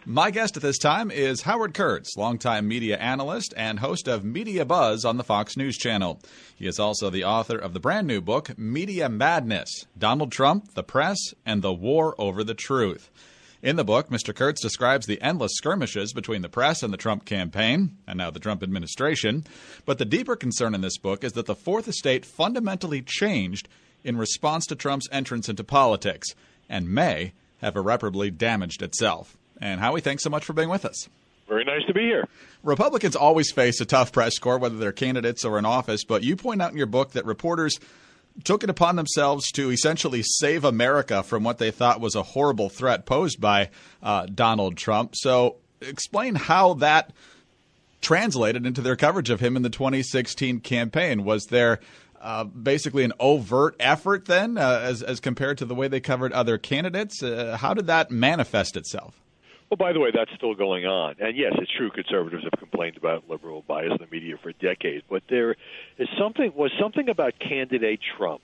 My guest at this time is Howard Kurtz, longtime media analyst and host of Media Buzz on the Fox News Channel. He is also the author of the brand new book, Media Madness: Donald Trump, the Press, and the War Over the Truth. In the book, Mr. Kurtz describes the endless skirmishes between the press and the Trump campaign, and now the Trump administration. But the deeper concern in this book is that the Fourth Estate fundamentally changed in response to Trump's entrance into politics, and may have irreparably damaged itself. And Howie, thanks so much for being with us. Very nice to be here. Republicans always face a tough press corps, whether they're candidates or in office, but you point out in your book that reporters took it upon themselves to essentially save America from what they thought was a horrible threat posed by Donald Trump. So explain how that translated into their coverage of him in the 2016 campaign. Was there basically an overt effort then as compared to the way they covered other candidates? How did that manifest itself? Well, by the way, that's still going on. And yes, it's true conservatives have complained about liberal bias in the media for decades. But there is something about candidate Trump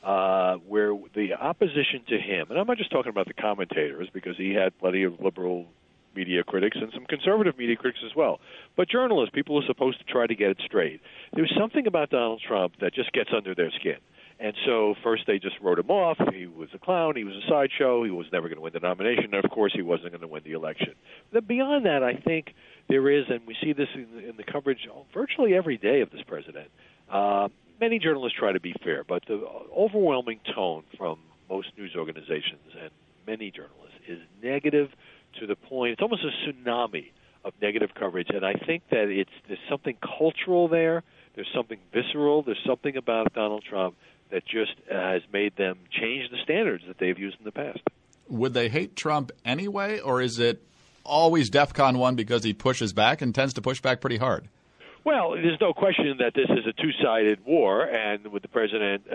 where the opposition to him, and I'm not just talking about the commentators because he had plenty of liberal media critics and some conservative media critics as well, but journalists, people who are supposed to try to get it straight. There was something about Donald Trump that just gets under their skin. And so first they just wrote him off. He was a clown. He was a sideshow. He was never going to win the nomination. And, of course, he wasn't going to win the election. But beyond that, I think there is, and we see this in the coverage virtually every day of this president, many journalists try to be fair, but the overwhelming tone from most news organizations and many journalists is negative to the point, it's almost a tsunami of negative coverage. And I think that there's something cultural there. There's something visceral. There's something about Donald Trump that just has made them change the standards that they've used in the past. Would they hate Trump anyway, or is it always DEFCON 1 because he pushes back and tends to push back pretty hard? Well, there's no question that this is a two-sided war, and with the president,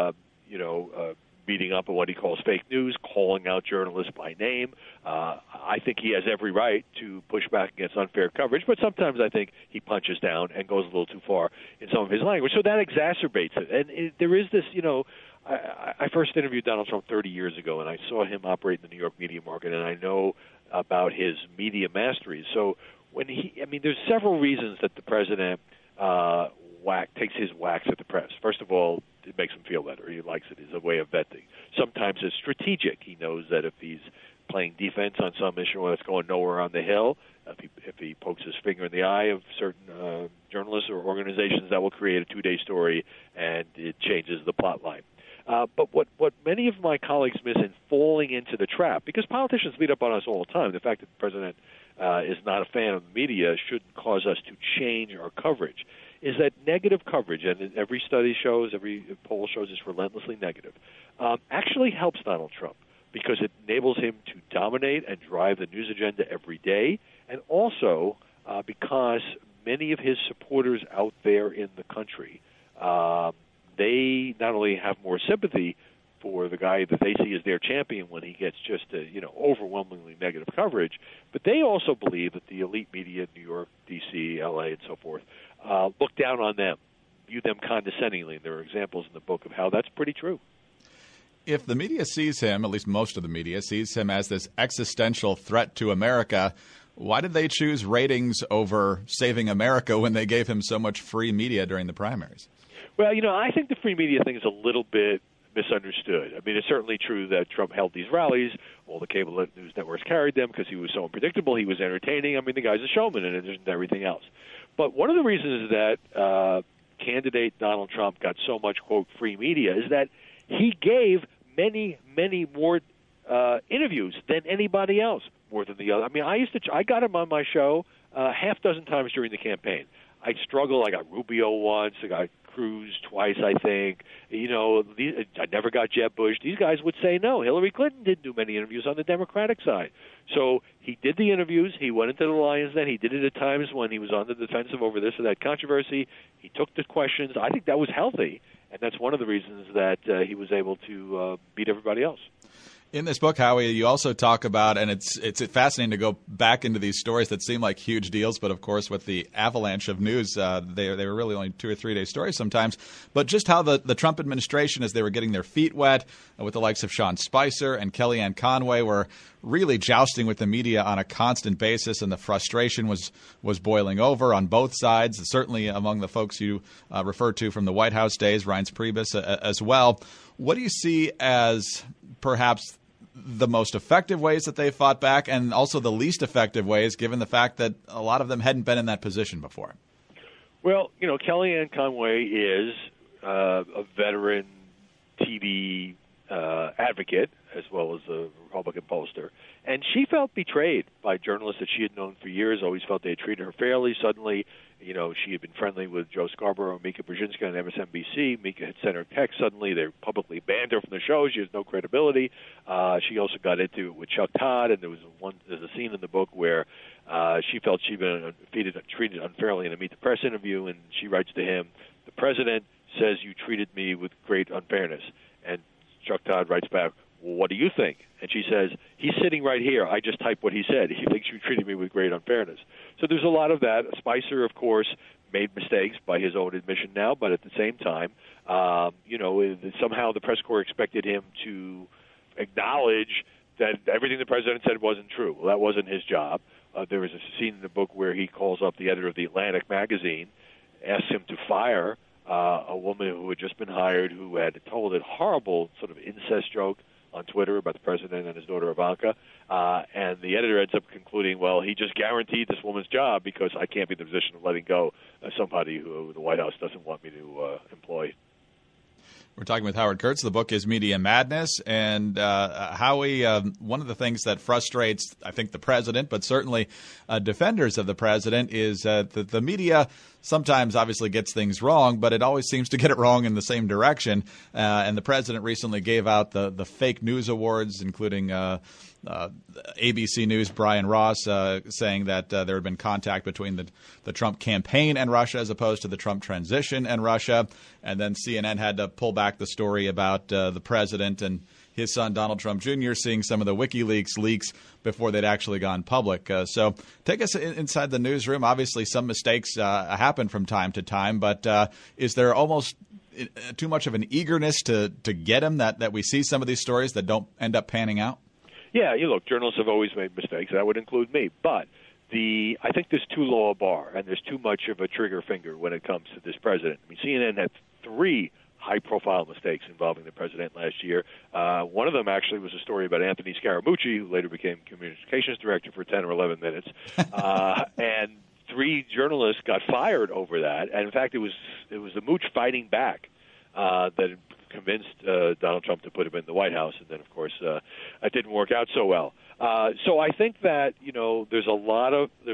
beating up on what he calls fake news, calling out journalists by name. I think he has every right to push back against unfair coverage, but sometimes I think he punches down and goes a little too far in some of his language. So that exacerbates it. And there is this, I first interviewed Donald Trump 30 years ago, and I saw him operate in the New York media market, and I know about his media mastery. So there's several reasons that the president takes his whacks at the press. First of all, it makes him feel better. He likes it as a way of venting. Sometimes it's strategic. He knows that if he's playing defense on some issue that's going nowhere on the Hill, if he pokes his finger in the eye of certain journalists or organizations, that will create a two-day story, and it changes the plot line. But what many of my colleagues miss in falling into the trap, because politicians beat up on us all the time, the fact that the president is not a fan of the media shouldn't cause us to change our coverage, is that negative coverage, and every study shows, every poll shows it's relentlessly negative, actually helps Donald Trump because it enables him to dominate and drive the news agenda every day, and also because many of his supporters out there in the country, they not only have more sympathy for the guy that they see as their champion when he gets just overwhelmingly negative coverage, but they also believe that the elite media in New York, D.C., L.A., and so forth look down on them, view them condescendingly. And there are examples in the book of how that's pretty true. If the media sees him, at least most of the media, sees him as this existential threat to America, why did they choose ratings over saving America when they gave him so much free media during the primaries? Well, I think the free media thing is a little bit misunderstood. I mean, it's certainly true that Trump held these rallies. All the cable news networks carried them because he was so unpredictable. He was entertaining. I mean, the guy's a showman and there's everything else. But one of the reasons that candidate Donald Trump got so much, quote, free media is that he gave many, many more interviews than anybody else, more than the other. I mean, I got him on my show half dozen times during the campaign. I struggled. I got Rubio once. I got Cruz twice, I think. I never got Jeb Bush. These guys would say no. Hillary Clinton didn't do many interviews on the Democratic side. So he did the interviews. He went into the Lions Den. He did it at times when he was on the defensive over this or that controversy. He took the questions. I think that was healthy, and that's one of the reasons that he was able to beat everybody else. In this book, Howie, you also talk about, and it's fascinating to go back into these stories that seem like huge deals, but of course with the avalanche of news, they were really only 2 or 3 day stories sometimes. But just how the Trump administration, as they were getting their feet wet with the likes of Sean Spicer and Kellyanne Conway, were really jousting with the media on a constant basis, and the frustration was boiling over on both sides, certainly among the folks you referred to from the White House days, Reince Priebus as well. What do you see as perhaps the most effective ways that they fought back, and also the least effective ways, given the fact that a lot of them hadn't been in that position before? Well, Kellyanne Conway is a veteran TV advocate as well as a Republican pollster, and she felt betrayed by journalists that she had known for years, always felt they had treated her fairly. Suddenly, she had been friendly with Joe Scarborough and Mika Brzezinski on MSNBC. Mika had sent her text. Suddenly, they publicly banned her from the show. She has no credibility. She also got into it with Chuck Todd, and there's a scene in the book where she felt she'd been treated unfairly in a Meet the Press interview, and she writes to him, "The president says you treated me with great unfairness." And Chuck Todd writes back, "Well, what do you think?" And she says, "He's sitting right here. I just typed what he said. He thinks you treated me with great unfairness." So there's a lot of that. Spicer, of course, made mistakes by his own admission now, but at the same time, somehow the press corps expected him to acknowledge that everything the president said wasn't true. Well, that wasn't his job. There was a scene in the book where he calls up the editor of the Atlantic magazine, asks him to fire a woman who had just been hired, who had told a horrible sort of incest joke on Twitter about the president and his daughter Ivanka, and the editor ends up concluding, well, he just guaranteed this woman's job because I can't be in the position of letting go somebody who the White House doesn't want me to employ. We're talking with Howard Kurtz. The book is Media Madness. And Howie, one of the things that frustrates, I think, the president, but certainly defenders of the president, is that the media sometimes obviously gets things wrong, but it always seems to get it wrong in the same direction. And the president recently gave out the fake news awards, including ABC News' Brian Ross saying that there had been contact between the Trump campaign and Russia as opposed to the Trump transition and Russia. And then CNN had to pull back the story about the president and his son, Donald Trump Jr., seeing some of the WikiLeaks leaks before they'd actually gone public. So take us inside the newsroom. Obviously, some mistakes happen from time to time, but is there almost too much of an eagerness to get him that we see some of these stories that don't end up panning out? Yeah, look, journalists have always made mistakes. That would include me. But I think there's too low a bar, and there's too much of a trigger finger when it comes to this president. I mean, CNN had 3 high-profile mistakes involving the president last year. One of them actually was a story about Anthony Scaramucci, who later became communications director for 10 or 11 minutes. And 3 journalists got fired over that. And, in fact, it was the Mooch fighting back that convinced Donald Trump to put him in the White House, and then, of course, that didn't work out so well. So I think that there's a lot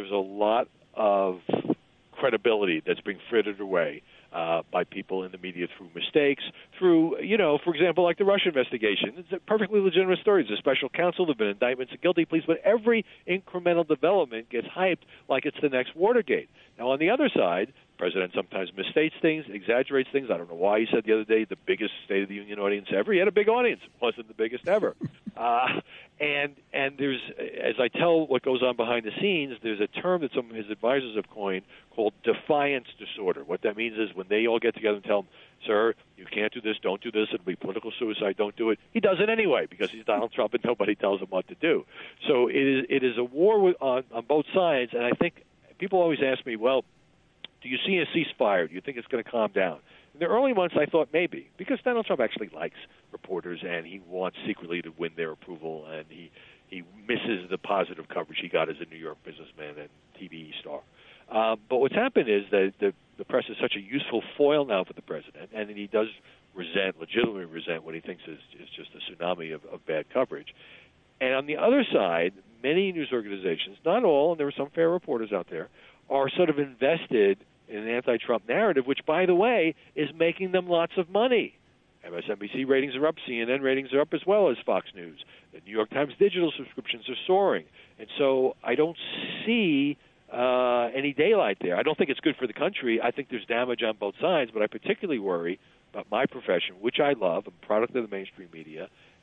of credibility that's being frittered away by people in the media through mistakes, through for example, like the Russia investigation. It's a perfectly legitimate story. There's a special counsel. There've been indictments and guilty pleas, but every incremental development gets hyped like it's the next Watergate. Now, on the other side, the president sometimes misstates things, exaggerates things. I don't know why he said the other day the biggest State of the Union audience ever. He had a big audience. It wasn't the biggest ever. And there's, as I tell what goes on behind the scenes, there's a term that some of his advisors have coined called defiance disorder. What that means is when they all get together and tell him, sir, you can't do this, don't do this, it'll be political suicide, don't do it, he does it anyway because he's Donald Trump and nobody tells him what to do. So it is a war on both sides, and I think people always ask me, well, do you see a ceasefire? Do you think it's going to calm down? In the early months, I thought maybe, because Donald Trump actually likes reporters and he wants secretly to win their approval, and he misses the positive coverage he got as a New York businessman and TV star. But what's happened is that the press is such a useful foil now for the president, and he does legitimately resent what he thinks is just a tsunami of bad coverage. And on the other side, many news organizations, not all, and there are some fair reporters out there, are sort of invested in an anti-Trump narrative, which, by the way, is making them lots of money. MSNBC ratings are up, CNN ratings are up, as well as Fox News. The New York Times digital subscriptions are soaring. And so I don't see any daylight there. I don't think it's good for the country. I think there's damage on both sides, but I particularly worry about my profession, which I love. I'm a product of the mainstream media,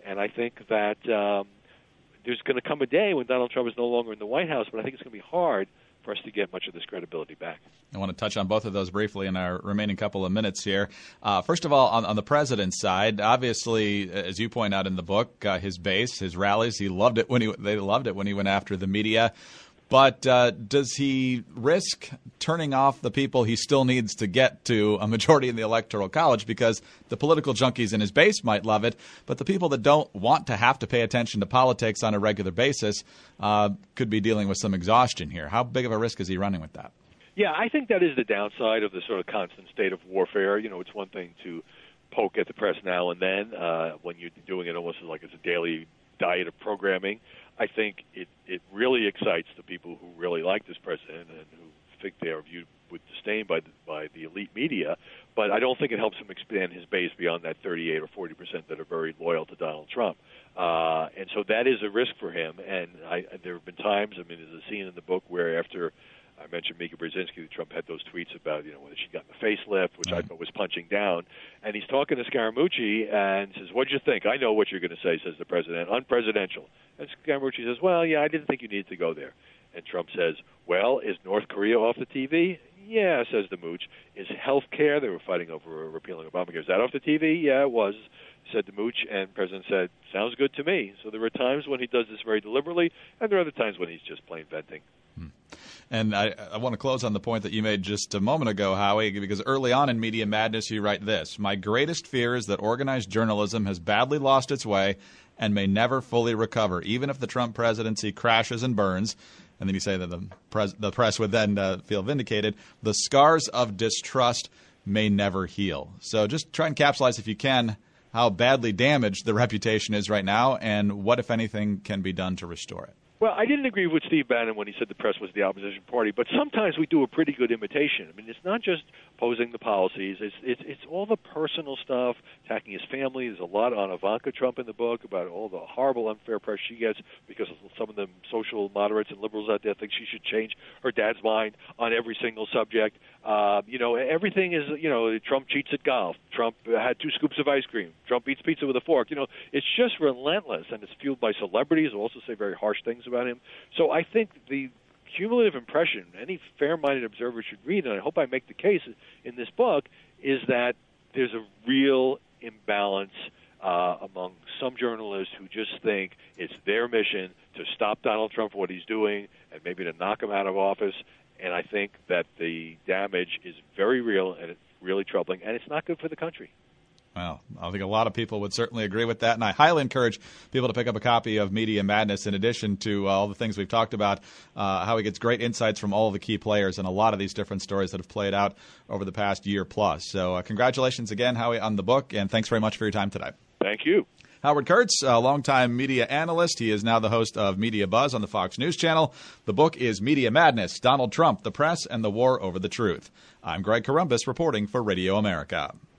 And I think that there's going to come a day when Donald Trump is no longer in the White House, but I think it's going to be hard for us to get much of this credibility back. I want to touch on both of those briefly in our remaining couple of minutes here. First of all, on the president's side, obviously, as you point out in the book, his base, his rallies, they loved it when he went after the media. But does he risk turning off the people he still needs to get to a majority in the Electoral College? Because the political junkies in his base might love it, but the people that don't want to have to pay attention to politics on a regular basis could be dealing with some exhaustion here. How big of a risk is he running with that? Yeah, I think that is the downside of the sort of constant state of warfare. You know, it's one thing to poke at the press now and then when you're doing it almost like it's a daily diet of programming. I think it really excites the people who really like this president and who think they are viewed with disdain by the elite media, but I don't think it helps him expand his base beyond that 38 or 40% that are very loyal to Donald Trump. And so that is a risk for him. And there have been times, I mean, there's a scene in the book where after I mentioned Mika Brzezinski, that Trump had those tweets about, whether she got the facelift, which I thought was punching down. And he's talking to Scaramucci and says, "What'd you think?" "I know what you're going to say," says the president. "Unpresidential." And Scaramucci says, "Well, yeah, I didn't think you needed to go there." And Trump says, "Well, is North Korea off the TV?" "Yeah," says the mooch. "Is health care?" They were fighting over repealing Obamacare. "Is that off the TV?" "Yeah, it was," said the mooch. And the president said, "Sounds good to me." So there are times when he does this very deliberately, and there are other times when he's just plain venting. And I want to close on the point that you made just a moment ago, Howie, because early on in Media Madness you write this: "My greatest fear is that organized journalism has badly lost its way and may never fully recover, even if the Trump presidency crashes and burns." And then you say that the press would then feel vindicated. "The scars of distrust may never heal." So just try and capsulize, if you can, how badly damaged the reputation is right now and what, if anything, can be done to restore it. Well, I didn't agree with Steve Bannon when he said the press was the opposition party, but sometimes we do a pretty good imitation. I mean, it's not just opposing the policies; it's all the personal stuff, attacking his family. There's a lot on Ivanka Trump in the book about all the horrible, unfair press she gets because some of the social moderates and liberals out there think she should change her dad's mind on every single subject. Everything is, Trump cheats at golf. Trump had 2 scoops of ice cream. Trump eats pizza with a fork. It's just relentless, and it's fueled by celebrities who also say very harsh things about him. So I think the cumulative impression any fair-minded observer should read, and I hope I make the case in this book, is that there's a real imbalance among some journalists who just think it's their mission to stop Donald Trump for what he's doing and maybe to knock him out of office. And I think that the damage is very real, and it's really troubling, and it's not good for the country. Well, I think a lot of people would certainly agree with that, and I highly encourage people to pick up a copy of Media Madness. In addition to all the things we've talked about, how he gets great insights from all of the key players and a lot of these different stories that have played out over the past year plus. So congratulations again, Howie, on the book, and thanks very much for your time today. Thank you. Howard Kurtz, a longtime media analyst. He is now the host of Media Buzz on the Fox News Channel. The book is Media Madness: Donald Trump, the Press, and the War over the Truth. I'm Greg Corombos reporting for Radio America.